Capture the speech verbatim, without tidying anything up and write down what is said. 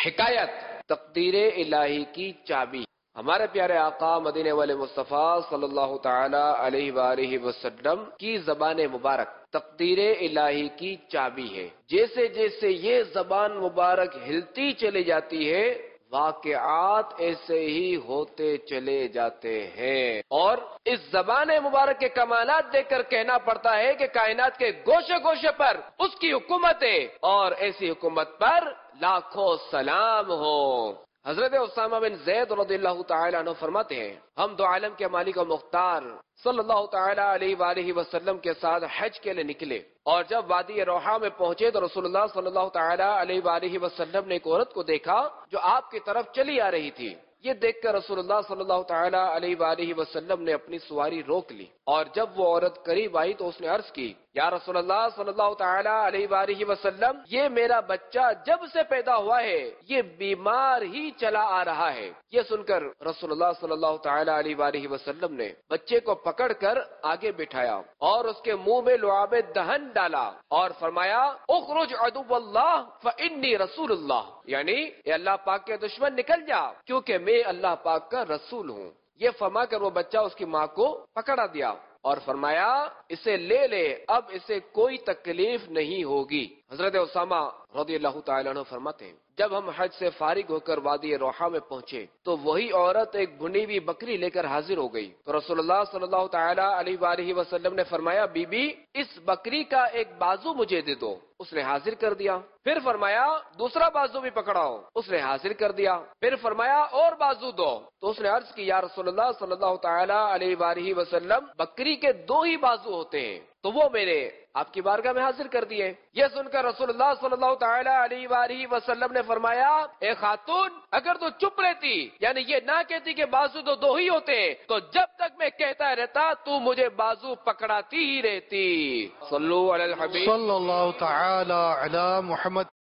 حکایت تقدیر الہی کی چابی۔ ہمارے پیارے آقا مدینے والے مصطفیٰ صلی اللہ تعالی علیہ وآلہ وسلم کی زبان مبارک تقدیر الہی کی چابی ہے۔ جیسے جیسے یہ زبان مبارک ہلتی چلی جاتی ہے، واقعات ایسے ہی ہوتے چلے جاتے ہیں، اور اس زبان مبارک کے کمالات دیکھ کر کہنا پڑتا ہے کہ کائنات کے گوشے گوشے پر اس کی حکومت ہے، اور ایسی حکومت پر لاکھوں سلام ہو۔ حضرت اسامہ بن زید رضی اللہ تعالی عنہ فرماتے ہیں، ہم دو عالم کے مالک و مختار صلی اللہ تعالی علیہ وآلہ وسلم کے ساتھ حج کے لیے نکلے، اور جب وادی روحا میں پہنچے تو رسول اللہ صلی اللہ تعالی علیہ وآلہ وسلم نے ایک عورت کو دیکھا جو آپ کی طرف چلی آ رہی تھی۔ یہ دیکھ کر رسول اللہ صلی اللہ تعالی علیہ وآلہ وسلم نے اپنی سواری روک لی، اور جب وہ عورت قریب آئی تو اس نے عرض کی، یا رسول اللہ صلی اللہ تعالی علیہ وآلہ وسلم، یہ میرا بچہ جب سے پیدا ہوا ہے یہ بیمار ہی چلا آ رہا ہے۔ یہ سن کر رسول اللہ صلی اللہ تعالی علیہ وآلہ وسلم نے بچے کو پکڑ کر آگے بٹھایا اور اس کے منہ میں لعاب دہن ڈالا اور فرمایا، اخرج عدو اللہ فانی رسول اللہ، یعنی اے اللہ پاک کے دشمن نکل جا کیونکہ میں اللہ پاک کا رسول ہوں۔ یہ فرما کر وہ بچہ اس کی ماں کو پکڑا دیا اور فرمایا، اسے لے لے، اب اسے کوئی تکلیف نہیں ہوگی۔ حضرت اسامہ رضی اللہ تعالیٰ عنہ فرماتے ہیں، جب ہم حج سے فارغ ہو کر وادی روحا میں پہنچے تو وہی عورت ایک بھنی ہوئی بکری لے کر حاضر ہو گئی، تو رسول اللہ صلی اللہ تعالی علیہ وآلہ وسلم نے فرمایا، بی بی اس بکری کا ایک بازو مجھے دے دو۔ اس نے حاضر کر دیا۔ پھر فرمایا، دوسرا بازو بھی پکڑاؤ۔ اس نے حاضر کر دیا۔ پھر فرمایا، اور بازو دو۔ تو اس نے عرض کی، یا رسول اللہ صلی اللہ تعالی علیہ وآلہ وسلم، بکری کے دو ہی بازو ہوتے ہیں، تو وہ میرے آپ کی بارگاہ میں حاضر کر دیے۔ یہ سن کر رسول اللہ صلی اللہ تعالی علیہ وآلہ وسلم نے فرمایا، اے خاتون، اگر تو چپ رہتی، یعنی یہ نہ کہتی کہ بازو تو دو ہی ہوتے ہیں، تو جب تک میں کہتا رہتا تو مجھے بازو پکڑاتی ہی رہتی۔ صلو علی الحبیب صلی اللہ تعالی علی محمد۔